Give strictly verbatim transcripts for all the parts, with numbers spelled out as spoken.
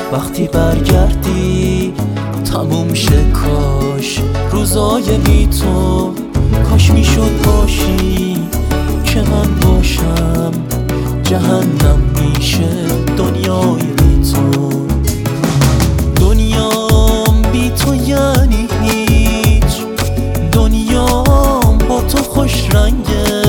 وقتی برگردی تموم شه کاش روزای بی تو، کاش میشد باشی که من باشم جهنم میشه دنیای بی تو. دنیام بی تو یعنی هیچ، دنیام با تو خوش رنگه.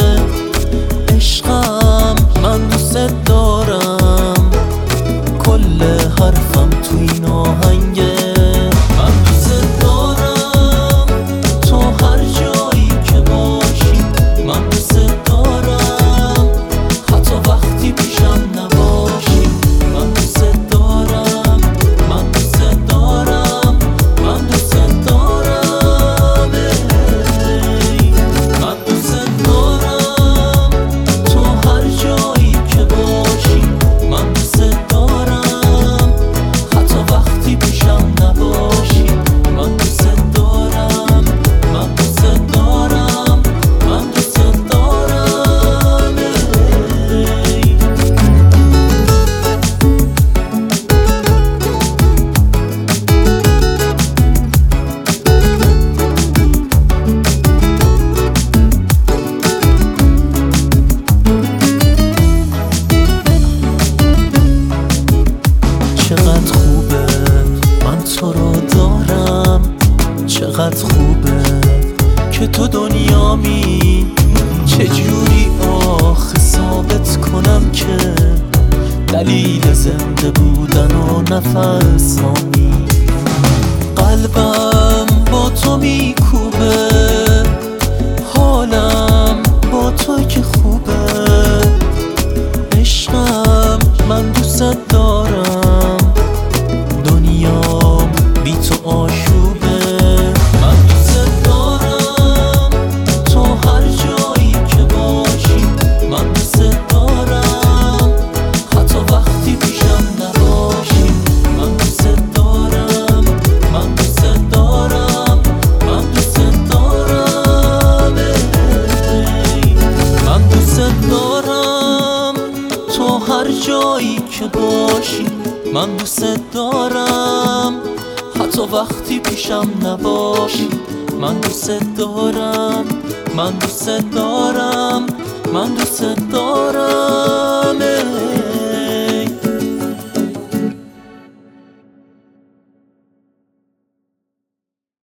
عشقم من دوست دارم، کل حرفم تو این آهنگه. من دوست دارم تو هر جایی که باشی، من دوست دارم حتی وقتی پیشم نباشی. من دوست دارم، من دوست دارم، من دوست دارم ای. من دوست دارم تو هر جایی که باشی، من دوست دارم حتی وقتی پیشم نباشی. من دوست دارم، من دوست دارم، من دوست دارم ای. چقدر خوبه من تو رو دارم، چقدر خوبه که تو دنیامی. چجوری آخه ثابت کنم که دلیل زنده بودن و نفسامی. قلبم با تو میکوبه، حالم با تو که خوبه. عشقم من دوست دارم، دنیام بی تو آشوبه. من دوست دارم تو هر جایی که باشی، من دوست دارم حتی وقتی پیشم نباشی. من دوست دارم، من دوست دارم، من دوست دارم ای. من دوست دارم تو هر جایی که باشی، من دوست دارم حتی وقتی پیشم نباشی. من دوست دارم، من دوست دارم، من دوست دارم.